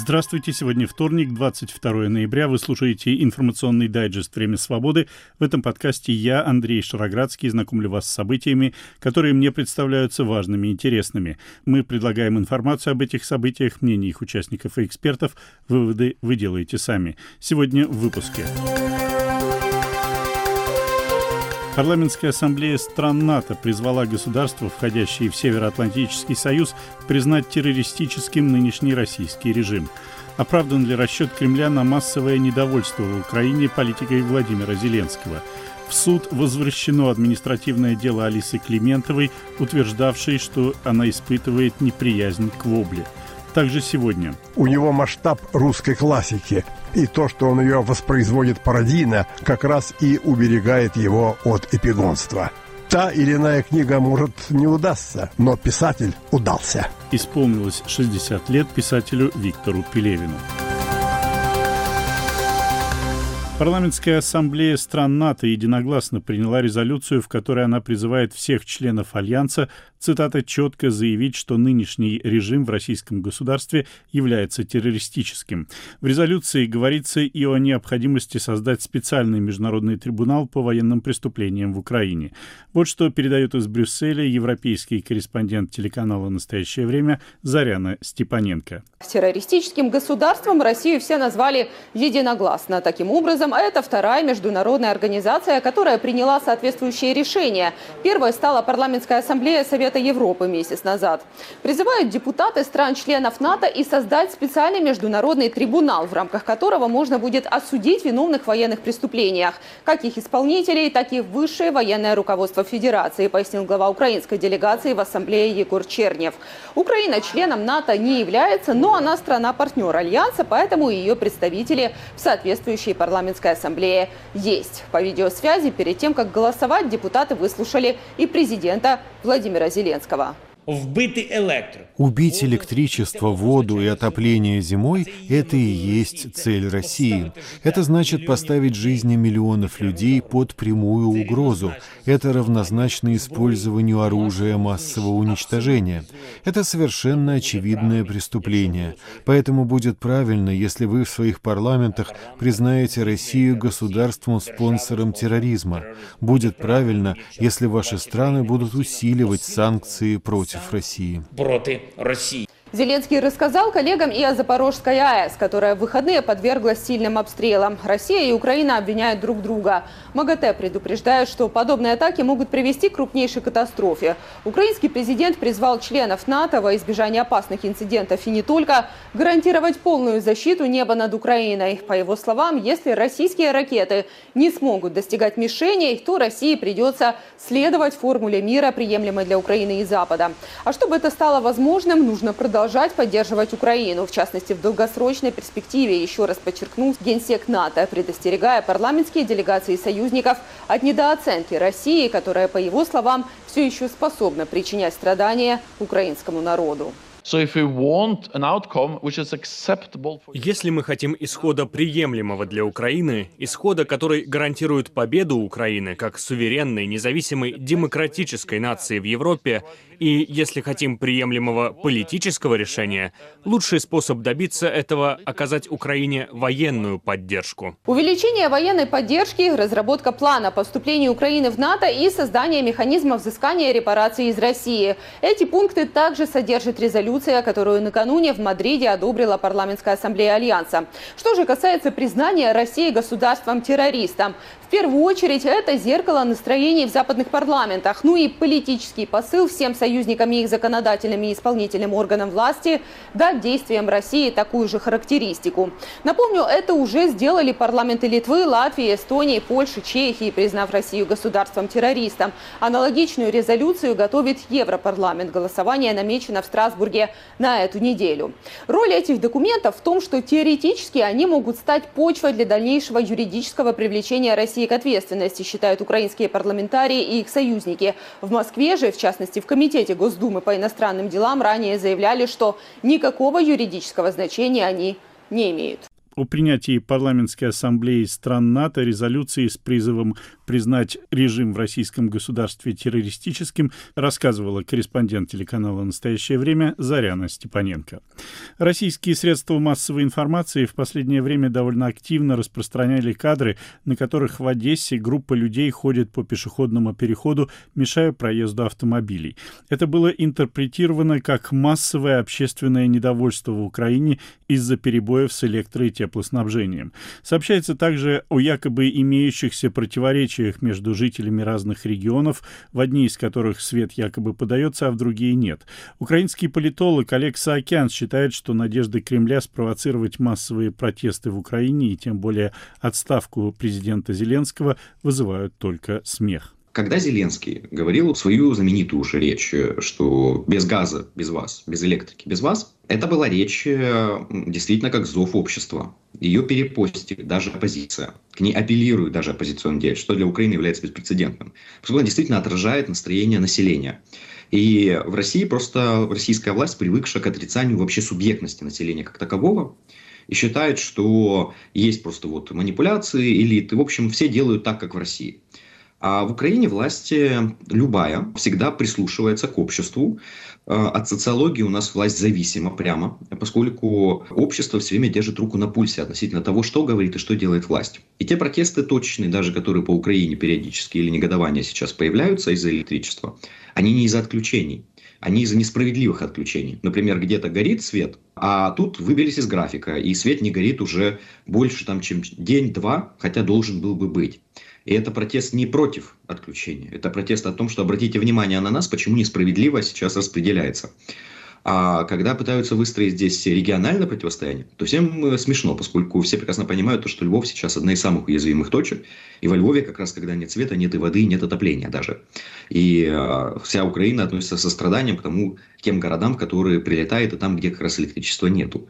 Здравствуйте, сегодня вторник, 22 ноября. Вы слушаете информационный дайджест «Время свободы». В этом подкасте я, Андрей Шароградский, знакомлю вас с событиями, которые мне представляются важными и интересными. Мы предлагаем информацию об этих событиях, мнения их участников и экспертов. Выводы вы делаете сами. Сегодня в выпуске. Парламентская ассамблея стран НАТО призвала государства, входящие в Североатлантический союз, признать террористическим нынешний российский режим. Оправдан ли расчет Кремля на массовое недовольство в Украине политикой Владимира Зеленского? В суд возвращено административное дело Алисы Климентовой, утверждавшей, что она испытывает неприязнь к вобле. Также сегодня. У него масштаб русской классики. И то, что он ее воспроизводит пародийно, как раз и уберегает его от эпигонства. Та или иная книга, может, не удастся, но писатель удался. Исполнилось 60 лет писателю Виктору Пелевину. Парламентская ассамблея стран НАТО единогласно приняла резолюцию, в которой она призывает всех членов Альянса, цитата, четко заявить, что нынешний режим в российском государстве является террористическим. В резолюции говорится и о необходимости создать специальный международный трибунал по военным преступлениям в Украине. Вот что передает из Брюсселя европейский корреспондент телеканала «Настоящее время» Заряна Степаненко. Террористическим государством Россию все назвали единогласно. Таким образом, это вторая международная организация, которая приняла соответствующее решение. Первой стала Парламентская ассамблея Совета Европы месяц назад. Призывают депутаты стран-членов НАТО и создать специальный международный трибунал, в рамках которого можно будет осудить виновных в военных преступлениях, как их исполнителей, так и высшее военное руководство Федерации, пояснил глава украинской делегации в ассамблее Егор Чернев. Украина членом НАТО не является, но она страна-партнер Альянса, поэтому ее представители в соответствующей парламентской ассамблее есть. По видеосвязи перед тем, как голосовать, депутаты выслушали и президента Владимира Зеленского. Убить электричество, воду и отопление зимой – это и есть цель России. Это значит поставить жизни миллионов людей под прямую угрозу. Это равнозначно использованию оружия массового уничтожения. Это совершенно очевидное преступление. Поэтому будет правильно, если вы в своих парламентах признаете Россию государством-спонсором терроризма. Будет правильно, если ваши страны будут усиливать санкции против России. Зеленский рассказал коллегам и о Запорожской АЭС, которая в выходные подверглась сильным обстрелам. Россия и Украина обвиняют друг друга. МАГАТЭ предупреждает, что подобные атаки могут привести к крупнейшей катастрофе. Украинский президент призвал членов НАТО во избежание опасных инцидентов и не только гарантировать полную защиту неба над Украиной. По его словам, если российские ракеты не смогут достигать мишеней, то России придется следовать формуле мира, приемлемой для Украины и Запада. А чтобы это стало возможным, нужно продолжать поддерживать Украину, в частности, в долгосрочной перспективе, еще раз подчеркнул генсек НАТО, предостерегая парламентские делегации союзников от недооценки России, которая, по его словам, все еще способна причинять страдания украинскому народу. Если мы хотим исхода приемлемого для Украины, исхода, который гарантирует победу Украины как суверенной, независимой, демократической нации в Европе, и если хотим приемлемого политического решения, лучший способ добиться этого – оказать Украине военную поддержку. Увеличение военной поддержки, разработка плана по вступлению Украины в НАТО и создание механизма взыскания репараций из России. Эти пункты также содержит резолюция, которую накануне в Мадриде одобрила Парламентская ассамблея Альянса. Что же касается признания России государством-террористом, в первую очередь это зеркало настроений в западных парламентах, ну и политический посыл всем союзникам и их законодательным и исполнительным органам власти дать действиям России такую же характеристику. Напомню, это уже сделали парламенты Литвы, Латвии, Эстонии, Польши, Чехии, признав Россию государством-террористом. Аналогичную резолюцию готовит Европарламент. Голосование намечено в Страсбурге на эту неделю. Роль этих документов в том, что теоретически они могут стать почвой для дальнейшего юридического привлечения России к ответственности, считают украинские парламентарии и их союзники. В Москве же, в частности в Комитете Госдумы по иностранным делам, ранее заявляли, что никакого юридического значения они не имеют. о принятии парламентской ассамблеи стран НАТО резолюции с призывом признать режим в российском государстве террористическим рассказывала корреспондент телеканала «Настоящее время» Заряна Степаненко. Российские средства массовой информации в последнее время довольно активно распространяли кадры, на которых в Одессе группа людей ходит по пешеходному переходу, мешая проезду автомобилей. Это было интерпретировано как массовое общественное недовольство в Украине из-за перебоев с электро- и теплоснабжением. Сообщается также о якобы имеющихся противоречиях между жителями разных регионов, в одни из которых свет якобы подается, а в другие нет. Украинский политолог Олег Саакян считает, что надежды Кремля спровоцировать массовые протесты в Украине и тем более отставку президента Зеленского вызывают только смех. Когда Зеленский говорил свою знаменитую уже речь, что без газа, без вас, без электрики, без вас, это была речь действительно как зов общества. Ее перепостили даже оппозиция. К ней апеллируют даже оппозиционные деятели, что для Украины является беспрецедентным. Поскольку она действительно отражает настроение населения. И в России просто российская власть, привыкшая к отрицанию вообще субъектности населения как такового, и считает, что есть просто вот манипуляции, элиты. В общем, все делают так, как в России. А в Украине власть любая всегда прислушивается к обществу. От социологии у нас власть зависима прямо, поскольку общество все время держит руку на пульсе относительно того, что говорит и что делает власть. И те протесты точечные, даже которые по Украине периодически или негодования сейчас появляются из-за электричества, они не из-за отключений. Они из-за несправедливых отключений. Например, где-то горит свет, а тут выбились из графика, и свет не горит уже больше, чем день-два, хотя должен был бы быть. И это протест не против отключения. Это протест о том, что обратите внимание на нас, почему несправедливо сейчас распределяется. А когда пытаются выстроить здесь региональное противостояние, то всем смешно, поскольку все прекрасно понимают, что Львов сейчас одна из самых уязвимых точек. И во Львове как раз, когда нет света, нет и воды, нет отопления даже. И вся Украина относится со страданием к тем городам, которые прилетают, и там, где как раз электричества нету.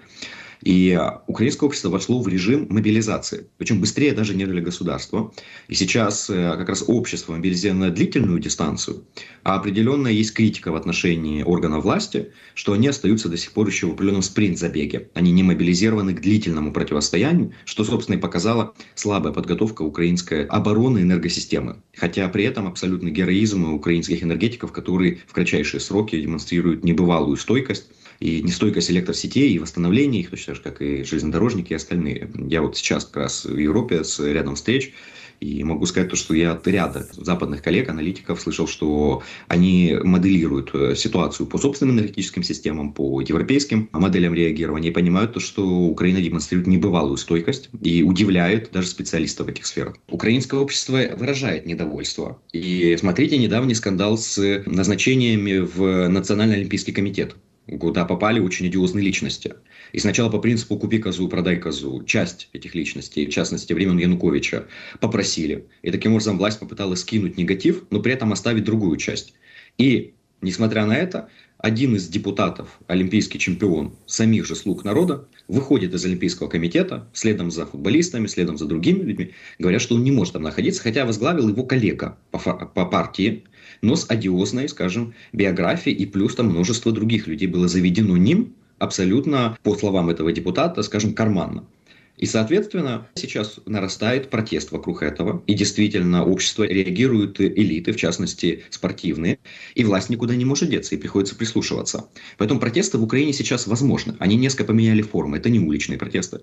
И украинское общество вошло в режим мобилизации, причем быстрее даже, нежели государство. И сейчас как раз общество мобилизировано на длительную дистанцию, а определенная есть критика в отношении органов власти, что они остаются до сих пор еще в определенном спринт-забеге. Они не мобилизированы к длительному противостоянию, что, собственно, и показала слабая подготовка украинской обороны энергосистемы. Хотя при этом абсолютный героизм украинских энергетиков, которые в кратчайшие сроки демонстрируют небывалую стойкость. И нестойкость электросетей, и восстановление их, точно так же, как и железнодорожники и остальные. Я вот сейчас как раз в Европе рядом встреч, и могу сказать, что я от ряда западных коллег, аналитиков слышал, что они моделируют ситуацию по собственным энергетическим системам, по европейским моделям реагирования, и понимают, что Украина демонстрирует небывалую стойкость и удивляет даже специалистов в этих сферах. Украинское общество выражает недовольство. И смотрите недавний скандал с назначениями в Национальный олимпийский комитет, куда попали очень одиозные личности. И сначала по принципу «купи козу, продай козу» часть этих личностей, в частности времен Януковича, попросили. И таким образом власть попыталась скинуть негатив, но при этом оставить другую часть. И, несмотря на это, один из депутатов, олимпийский чемпион, самих же слуг народа, выходит из Олимпийского комитета, следом за футболистами, следом за другими людьми, говорят, что он не может там находиться, хотя возглавил его коллега по партии, но с одиозной, скажем, биографией, и плюс там множество других людей было заведено ним абсолютно, по словам этого депутата, скажем, карманно. И, соответственно, сейчас нарастает протест вокруг этого. И действительно, общество реагирует, элиты, в частности, спортивные. И власть никуда не может деться, и приходится прислушиваться. Поэтому протесты в Украине сейчас возможны. Они несколько поменяли формы. Это не уличные протесты.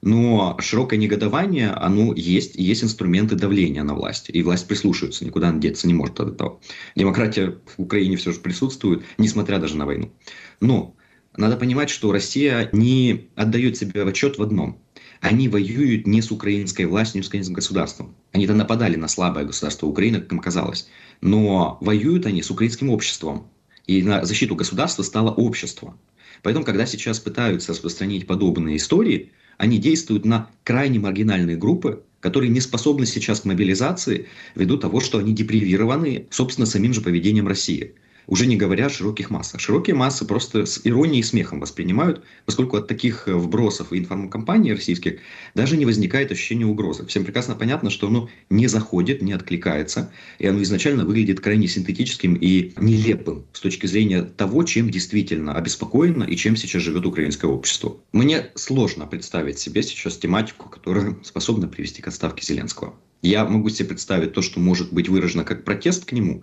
Но широкое негодование, оно есть. И есть инструменты давления на власть. И власть прислушивается, никуда она деться не может от этого. Демократия в Украине все же присутствует, несмотря даже на войну. Но надо понимать, что Россия не отдает себе отчет в одном. Они воюют не с украинской властью, не с украинским государством. Они-то нападали на слабое государство Украины, как им казалось. Но воюют они с украинским обществом. И на защиту государства стало общество. Поэтому, когда сейчас пытаются распространить подобные истории, они действуют на крайне маргинальные группы, которые не способны сейчас к мобилизации ввиду того, что они депривированы, собственно, самим же поведением России. уже не говоря о широких массах. Широкие массы просто с иронией и смехом воспринимают, поскольку от таких вбросов и информкомпаний российских даже не возникает ощущения угрозы. Всем прекрасно понятно, что оно не заходит, не откликается, и оно изначально выглядит крайне синтетическим и нелепым с точки зрения того, чем действительно обеспокоено и чем сейчас живет украинское общество. Мне сложно представить себе сейчас тематику, которая способна привести к отставке Зеленского. Я могу себе представить то, что может быть выражено как протест к нему,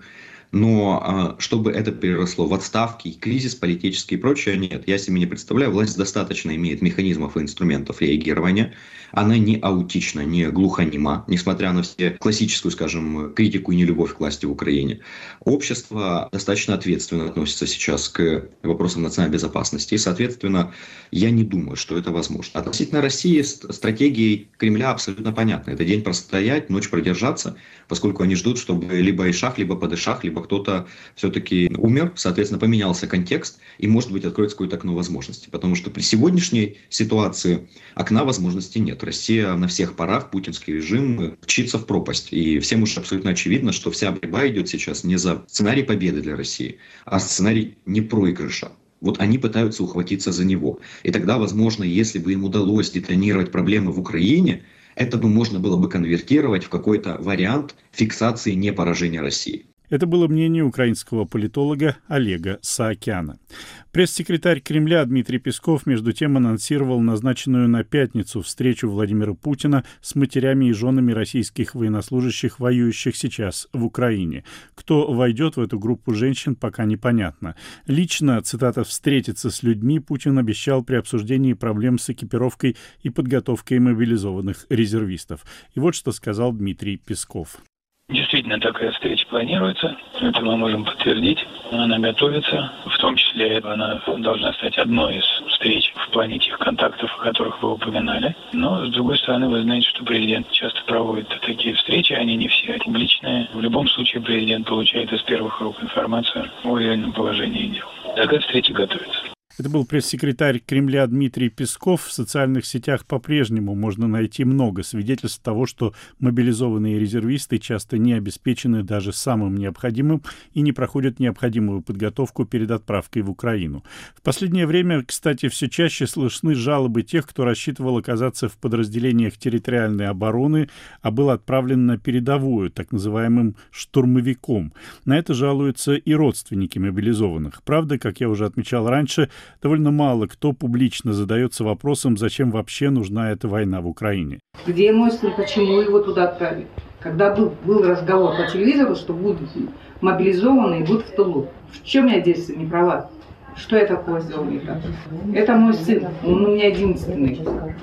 но чтобы это переросло в отставки, кризис политический и прочее, нет. Я себе не представляю. Власть достаточно имеет механизмов и инструментов реагирования. Она не аутична, не глухонема, несмотря на все классическую, скажем, критику и нелюбовь к власти в Украине. Общество достаточно ответственно относится сейчас к вопросам национальной безопасности. И, соответственно, я не думаю, что это возможно. Относительно России стратегия Кремля абсолютно понятна. Это день простоять, ночь продержаться, поскольку они ждут, чтобы либо ишах, либо падышах, либо кто-то все-таки умер, соответственно, поменялся контекст, и, может быть, откроется какое-то окно возможностей. Потому что при сегодняшней ситуации окна возможностей нет. Россия на всех парах, путинский режим, мчится в пропасть. И всем уже абсолютно очевидно, что вся борьба идет сейчас не за сценарий победы для России, а сценарий непроигрыша. Вот они пытаются ухватиться за него. И тогда, возможно, если бы им удалось детонировать проблемы в Украине, это бы можно было бы конвертировать в какой-то вариант фиксации непоражения России. Это было мнение украинского политолога Олега Саакяна. Пресс-секретарь Кремля Дмитрий Песков, между тем, анонсировал назначенную на пятницу встречу Владимира Путина с матерями и женами российских военнослужащих, воюющих сейчас в Украине. Кто войдет в эту группу женщин, пока непонятно. Лично, цитата, «встретиться с людьми» Путин обещал при обсуждении проблем с экипировкой и подготовкой мобилизованных резервистов. И вот что сказал Дмитрий Песков. Действительно, такая встреча планируется. Это мы можем подтвердить. Она готовится. В том числе она должна стать одной из встреч в плане тех контактов, о которых вы упоминали. Но, с другой стороны, вы знаете, что президент часто проводит такие встречи. Они не все публичные. В любом случае, президент получает из первых рук информацию о реальном положении дел. Такая встреча готовится. Это был пресс-секретарь Кремля Дмитрий Песков. В социальных сетях по-прежнему можно найти много свидетельств того, что мобилизованные резервисты часто не обеспечены даже самым необходимым и не проходят необходимую подготовку перед отправкой в Украину. В последнее время, кстати, все чаще слышны жалобы тех, кто рассчитывал оказаться в подразделениях территориальной обороны, а был отправлен на передовую, так называемым штурмовиком. На это жалуются и родственники мобилизованных. Правда, как я уже отмечал раньше, довольно мало кто публично задается вопросом, зачем вообще нужна эта война в Украине. Где мой сын, почему его туда отправили? Когда был разговор по телевизору, что будут мобилизованы и будут в тылу. В чем я здесь не права? Что я такого сделал не так? Это мой сын, он у меня единственный.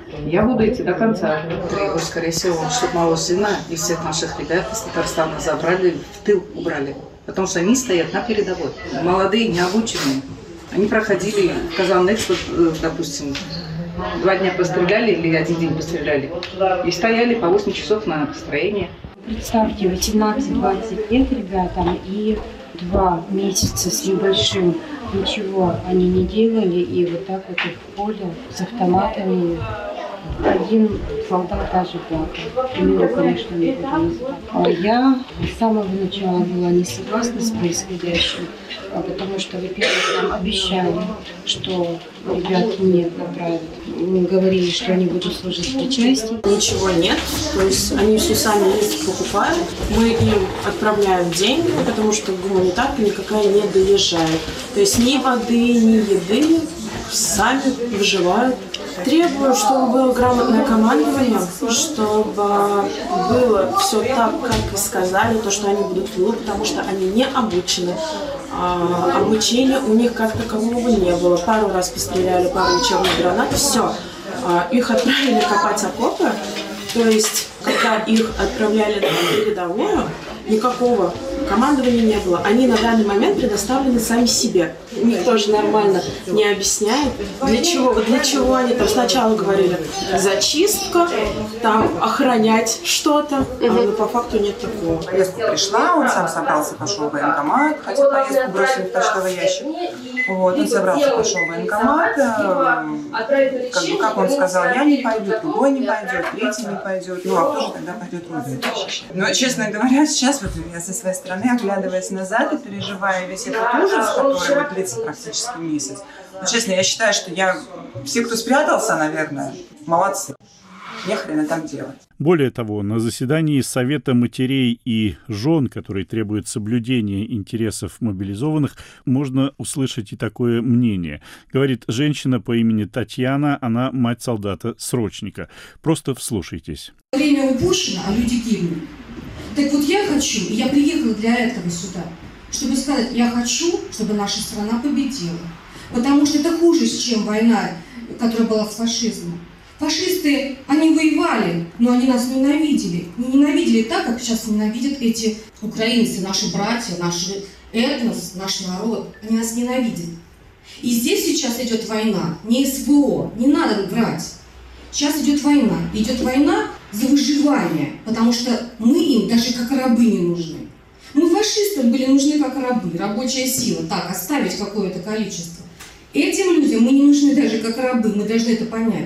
Я буду идти до конца. Его, скорее всего, чтобы моего сына и всех наших ребят из Татарстана забрали, в тыл убрали. Потому что они стоят на передовой. Молодые, необученные. Они проходили в Казанэкспо, допустим, 2 дня постреляли или 1 день постреляли. И стояли по 8 часов на построение. Представьте, 18-20 лет ребятам и 2 месяца с небольшим ничего они не делали. И вот так вот в поле с автоматами. Один солдат даже плакал. Его, конечно, не буду называть. Я с самого начала была не согласна с происходящим, потому что, во-первых, нам обещали, что ребят нет направят. Говорили, что они будут служить в причастии. Ничего нет, то есть они все сами ездят, покупают. Мы им отправляем деньги, потому что гуманитарка никакая не доезжает. То есть ни воды, ни еды, сами выживают. Требую, чтобы было грамотное командование, чтобы было все так, как и сказали, то, что они будут в тылу, потому что они не обучены. Обучения у них как такового не было. Пару раз постреляли, пару учебных гранат, все. Их отправили копать окопы, то есть, когда их отправляли на передовую, никакого командования не было. Они на данный момент предоставлены сами себе. Никто же нормально не объясняет, для чего они там сначала говорили зачистка, там охранять что-то, но по факту нет такого. Поездка пришла, он сам собрался, пошел в военкомат, хотя поездку бросили в почтовый ящик. Вот, он собрался, пошел в военкомат, как он сказал, я не пойду, другой не пойдет, третий не пойдет, ну а кто же тогда пойдет родину защищать? Но, честно говоря, сейчас вот я со своей стороны стороны, оглядываясь назад и переживая весь этот ужас, который длится практически месяц. Но, честно, я считаю, что все, кто спрятался, наверное, молодцы. Нехрена так делать. Более того, на заседании Совета матерей и жен, который требует соблюдения интересов мобилизованных, можно услышать и такое мнение. Говорит женщина по имени Татьяна, она мать солдата-срочника. Просто вслушайтесь. Время упущено, а люди гибнут. Так вот я хочу, и я приехала для этого сюда, чтобы сказать, я хочу, чтобы наша страна победила. Потому что это хуже, чем война, которая была с фашизмом. Фашисты, они воевали, но они нас ненавидели. Не ненавидели так, как сейчас ненавидят эти украинцы, наши братья, наш этнос, наш народ. Они нас ненавидят. И здесь сейчас идет война, не СВО, не надо врать. Сейчас идет война. Идет война за выживание, потому что мы им даже как рабы не нужны. Мы фашистам были нужны как рабы, рабочая сила, так, оставить какое-то количество. Этим людям мы не нужны даже как рабы, мы должны это понять.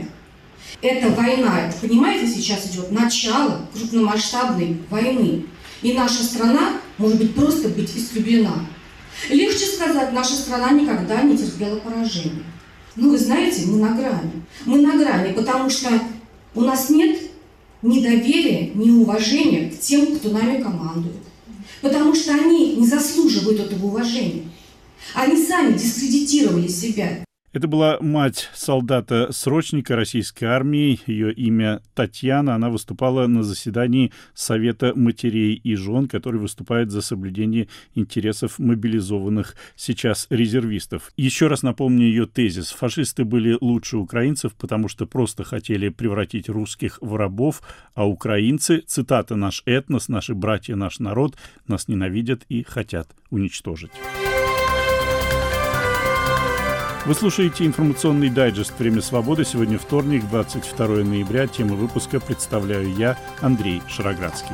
Это война, понимаете, сейчас идет начало крупномасштабной войны. И наша страна может быть просто быть истреблена. Легче сказать, наша страна никогда не терпела поражения. Но вы знаете, мы на грани. Мы на грани, потому что у нас нет ни доверия, ни уважения к тем, кто нами командует. Потому что они не заслуживают этого уважения. Они сами дискредитировали себя. Это была мать солдата-срочника российской армии. Ее имя Татьяна. Она выступала на заседании Совета матерей и жен, который выступает за соблюдение интересов мобилизованных сейчас резервистов. Еще раз напомню ее тезис. Фашисты были лучше украинцев, потому что просто хотели превратить русских в рабов, а украинцы, цитата, «наш этнос, наши братья, наш народ, нас ненавидят и хотят уничтожить». Вы слушаете информационный дайджест «Время свободы». Сегодня вторник, 22 ноября. Тему выпуска представляю я, Андрей Шароградский.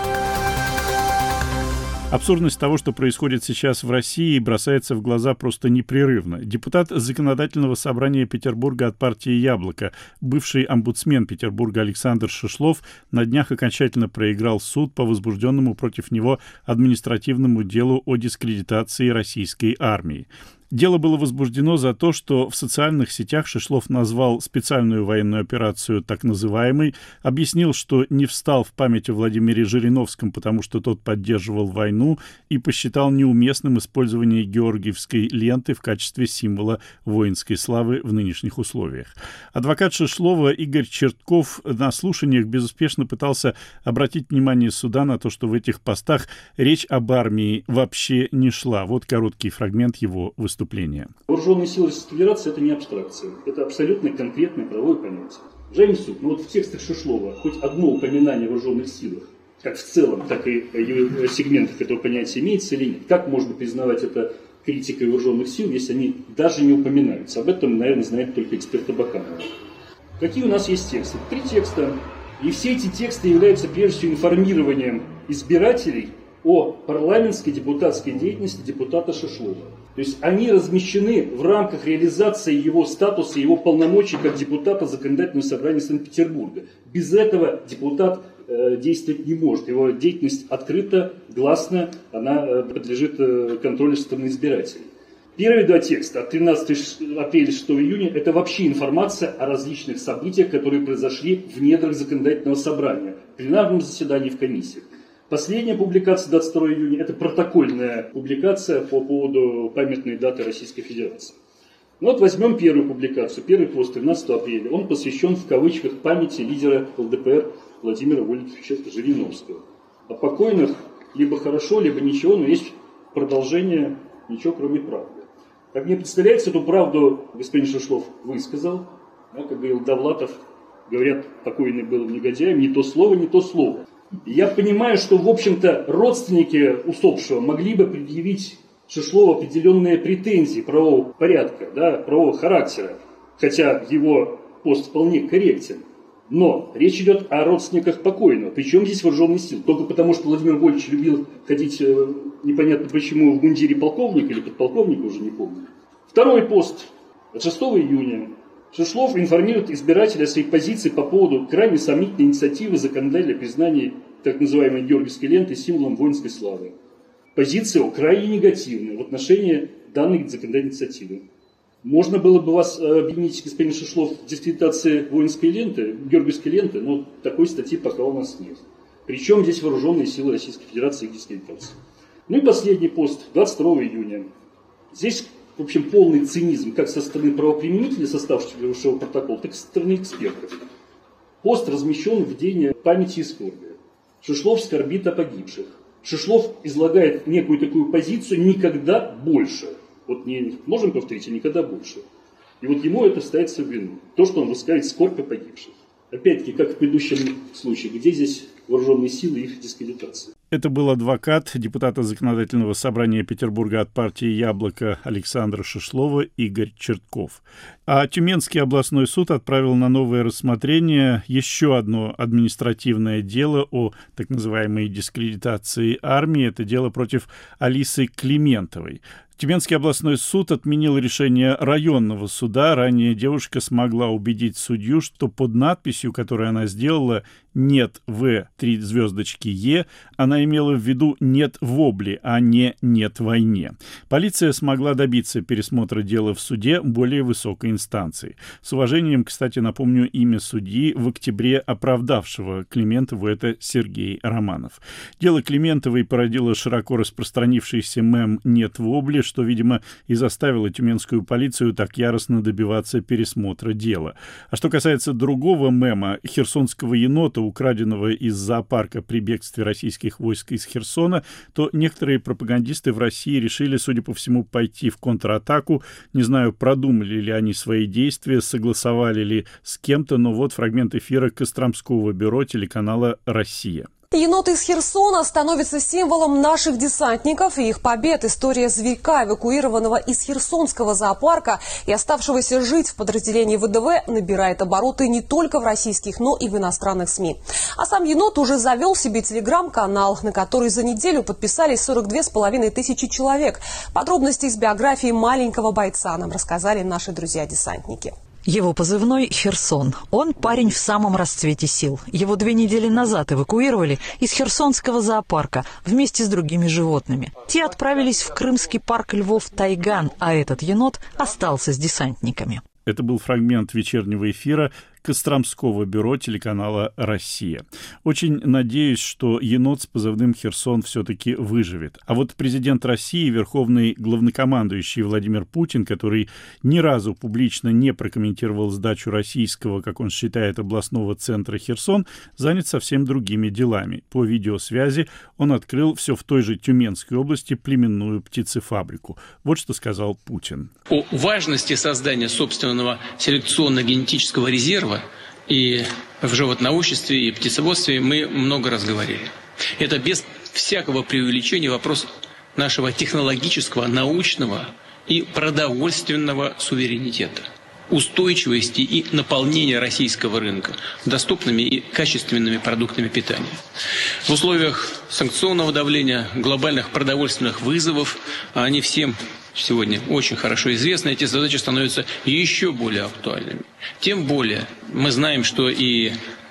Абсурдность того, что происходит сейчас в России, бросается в глаза просто непрерывно. Депутат Законодательного собрания Петербурга от партии «Яблоко», бывший омбудсмен Петербурга Александр Шишлов, на днях окончательно проиграл суд по возбужденному против него административному делу о дискредитации российской армии. Дело было возбуждено за то, что в социальных сетях Шишлов назвал специальную военную операцию так называемой, объяснил, что не встал в память о Владимире Жириновском, потому что тот поддерживал войну, и посчитал неуместным использование георгиевской ленты в качестве символа воинской славы в нынешних условиях. Адвокат Шишлова Игорь Чертков на слушаниях безуспешно пытался обратить внимание суда на то, что в этих постах речь об армии вообще не шла. Вот короткий фрагмент его выступления. Вооруженные силы Российской Федерации – это не абстракция, это абсолютно конкретное правовое понятие. Уважаемый суд, вот в текстах Шишлова хоть одно упоминание о вооруженных силах, как в целом, так и в его сегментах этого понятия имеется или нет? Как можно признавать это критикой вооруженных сил, если они даже не упоминаются? Об этом, наверное, знает только эксперт Абаканов. Какие у нас есть тексты? 3 текста. И все эти тексты являются прежде всего информированием избирателей о парламентской депутатской деятельности депутата Шишлова. То есть они размещены в рамках реализации его статуса, его полномочий как депутата Законодательного собрания Санкт-Петербурга. Без этого депутат действовать не может. Его деятельность открыта, гласна, она подлежит контролю со стороны избирателей. Первые 2 текста от 13 апреля 6 июня это вообще информация о различных событиях, которые произошли в недрах Законодательного собрания, в пленарном заседании, в комиссиях. Последняя публикация 22 июня – это протокольная публикация по поводу памятной даты Российской Федерации. Ну вот возьмем первую публикацию, первый пост 13 апреля. Он посвящен в кавычках памяти лидера ЛДПР Владимира Вольфовича Жириновского. О покойных либо хорошо, либо ничего, но есть продолжение ничего кроме правды. Как мне представляется, эту правду господин Шишлов высказал. Да, как говорил Довлатов, говорят, покойный был негодяем, не то слово, не то слово. Я понимаю, что, в общем-то, родственники усопшего могли бы предъявить Шишлову определенные претензии правового порядка, да, правового характера, хотя его пост вполне корректен. Но речь идет о родственниках покойного. Причем здесь вооруженные силы? Только потому, что Владимир Вольфович любил ходить непонятно почему в мундире полковника или подполковника, уже не помню. Второй пост от 6 июня. Шишлов информирует избирателя о своей позиции по поводу крайне сомнительной инициативы законодателя признания так называемой георгиевской ленты символом воинской славы. позиция крайне негативная в отношении данной законодательной инициативы. Можно было бы вас обвинить, господин Шишлов, в дискредитации воинской ленты, георгиевской ленты, но такой статьи пока у нас нет. Причем здесь вооруженные силы Российской Федерации и дискредитации. Ну и последний пост, 22 июня. Здесь, в общем, полный цинизм как со стороны правоприменителей, составившего протокол, так и со стороны экспертов. Пост размещен в день памяти и скорби. Шишлов скорбит о погибших. Шишлов излагает некую такую позицию «никогда больше». Вот не можем повторить, а никогда больше. И вот ему это ставится в вину. То, что он высказывает скорбь о погибших. Опять-таки, как в предыдущем случае, где здесь вооруженные силы и их дискредитация. Это был адвокат депутата Законодательного собрания Петербурга от партии «Яблоко» Александра Шишлова Игорь Чертков. А Тюменский областной суд отправил на новое рассмотрение еще одно административное дело о так называемой дискредитации армии. Это дело против Алисы Климентовой. Тюменский областной суд отменил решение районного суда. Ранее девушка смогла убедить судью, что под надписью, которую она сделала «Нет в 3 звездочки Е», она имела в виду «нет вобли», а не «нет войне». Полиция смогла добиться пересмотра дела в суде более высокой инстанции. С уважением, кстати, напомню имя судьи, в октябре оправдавшего Климентову, это Сергей Романов. Дело Климентовой породило широко распространившийся мем «нет вобли», что, видимо, и заставило тюменскую полицию так яростно добиваться пересмотра дела. А что касается другого мема, херсонского енота, украденного из зоопарка при бегстве российских войск из Херсона, то некоторые пропагандисты в России решили, судя по всему, пойти в контратаку. Не знаю, продумали ли они свои действия, согласовали ли с кем-то, но вот фрагмент эфира Костромского бюро телеканала «Россия». Енот из Херсона становится символом наших десантников и их побед. История зверька, эвакуированного из Херсонского зоопарка и оставшегося жить в подразделении ВДВ, набирает обороты не только в российских, но и в иностранных СМИ. А сам енот уже завел себе телеграм-канал, на который за неделю подписались 42,5 тысячи человек. Подробности из биографии маленького бойца нам рассказали наши друзья-десантники. Его позывной «Херсон». Он парень в самом расцвете сил. Его 2 недели назад эвакуировали из Херсонского зоопарка вместе с другими животными. Те отправились в крымский парк Львов-Тайган, а этот енот остался с десантниками. Это был фрагмент вечернего эфира Костромского бюро телеканала «Россия». Очень надеюсь, что енот с позывным «Херсон» все-таки выживет. А вот президент России, верховный главнокомандующий Владимир Путин, который ни разу публично не прокомментировал сдачу российского, как он считает, областного центра Херсон, занят совсем другими делами. По видеосвязи он открыл все в той же Тюменской области племенную птицефабрику. Вот что сказал Путин. О важности создания собственного селекционно-генетического резерва и в животноводстве, и птицеводстве мы много раз говорили. Это без всякого преувеличения вопрос нашего технологического, научного и продовольственного суверенитета, устойчивости и наполнения российского рынка доступными и качественными продуктами питания. В условиях санкционного давления, глобальных продовольственных вызовов, они всем сегодня очень хорошо известны, эти задачи становятся еще более актуальными. Тем более мы знаем, что и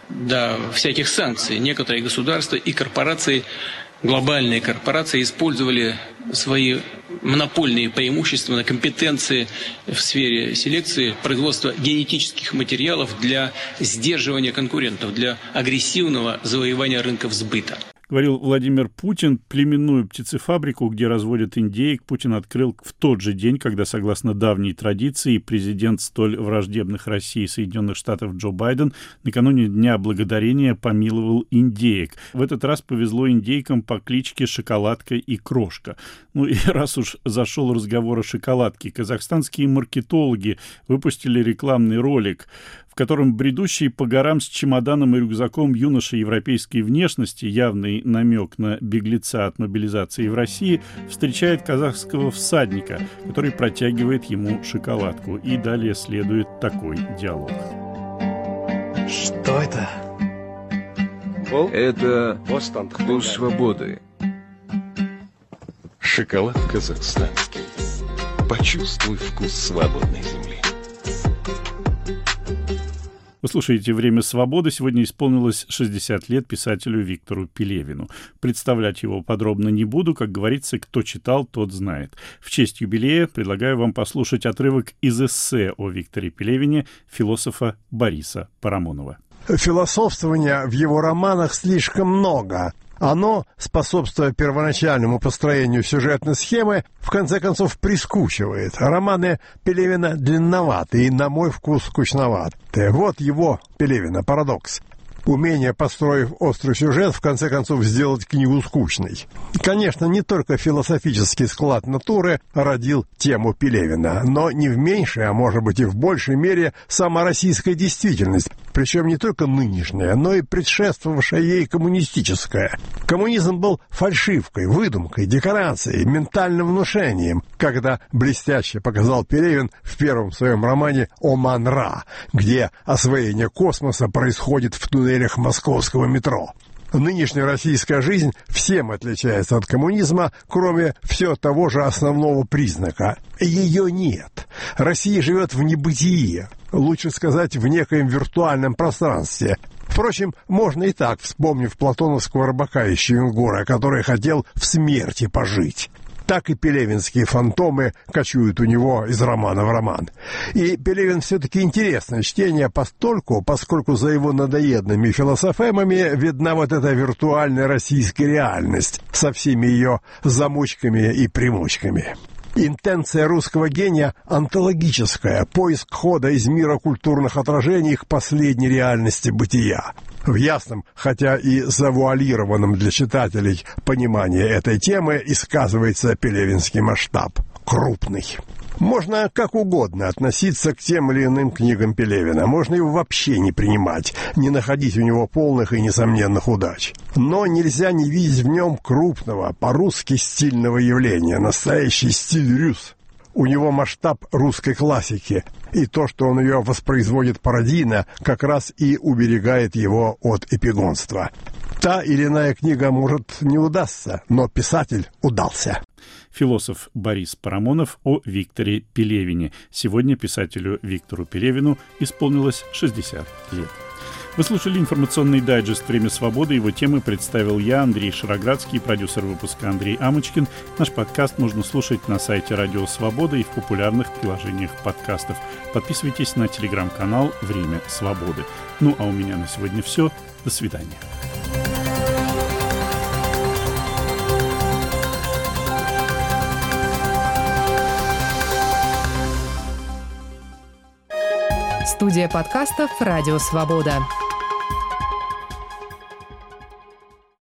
до всяких санкций некоторые государства и корпорации, глобальные корпорации, использовали свои монопольные преимущества на компетенции в сфере селекции, производства генетических материалов для сдерживания конкурентов, для агрессивного завоевания рынков сбыта. Говорил Владимир Путин. Племенную птицефабрику, где разводят индеек, Путин открыл в тот же день, когда, согласно давней традиции, президент столь враждебных России и Соединенных Штатов Джо Байден накануне Дня Благодарения помиловал индеек. В этот раз повезло индейкам по кличке Шоколадка и Крошка. Ну и раз уж зашел разговор о шоколадке, казахстанские маркетологи выпустили рекламный ролик, в котором бредущий по горам с чемоданом и рюкзаком юноша европейской внешности, явный намек на беглеца от мобилизации в России, встречает казахского всадника, который протягивает ему шоколадку. И далее следует такой диалог. Что это? Это вкус свободы. Шоколад казахстанский. Почувствуй вкус свободной земли. Вы слушаете «Время свободы». Сегодня исполнилось 60 лет писателю Виктору Пелевину. Представлять его подробно не буду. Как говорится, кто читал, тот знает. В честь юбилея предлагаю вам послушать отрывок из эссе о Викторе Пелевине философа Бориса Парамонова. Философствования в его романах слишком много. Оно, способствуя первоначальному построению сюжетной схемы, в конце концов прискучивает. Романы Пелевина длинноваты и, на мой вкус, скучноваты. Вот его, Пелевина, парадокс. Умение, построив острый сюжет, в конце концов сделать книгу скучной. Конечно, не только философический склад натуры родил тему Пелевина, но не в меньшей, а может быть и в большей мере, сама российская действительность, причем не только нынешняя, но и предшествовавшая ей коммунистическая. Коммунизм был фальшивкой, выдумкой, декорацией, ментальным внушением, когда блестяще показал Пелевин в первом своем романе «Оман-Ра», где освоение космоса происходит в туннелях московского метро. Нынешняя российская жизнь всем отличается от коммунизма, кроме все того же основного признака. Ее нет. Россия живет в небытии, лучше сказать, в некоем виртуальном пространстве. Впрочем, можно и так, вспомнив платоновского рыбака из Чевенгора, который хотел в смерти пожить. Так и пелевинские фантомы кочуют у него из романа в роман. И Пелевин все-таки интересное чтение поскольку за его надоедными философемами видна вот эта виртуальная российская реальность со всеми ее замочками и примочками. Интенция русского гения онтологическая, поиск хода из мира культурных отражений к последней реальности бытия. В ясном, хотя и завуалированном для читателей понимании этой темы и сказывается пелевинский масштаб. Крупный. Можно как угодно относиться к тем или иным книгам Пелевина. Можно его вообще не принимать, не находить у него полных и несомненных удач. Но нельзя не видеть в нем крупного, по-русски стильного явления, настоящий стиль рюс. У него масштаб русской классики, и то, что он ее воспроизводит пародийно, как раз и уберегает его от эпигонства. Та или иная книга, может, не удастся, но писатель удался. Философ Борис Парамонов о Викторе Пелевине. Сегодня писателю Виктору Пелевину исполнилось 60 лет. Вы слушали информационный дайджест «Время свободы». Его темы представил я, Андрей Шароградский, продюсер выпуска Андрей Амочкин. Наш подкаст можно слушать на сайте Радио Свобода и в популярных приложениях подкастов. Подписывайтесь на телеграм-канал «Время свободы». Ну а у меня на сегодня все. До свидания. Студия подкастов «Радио Свобода».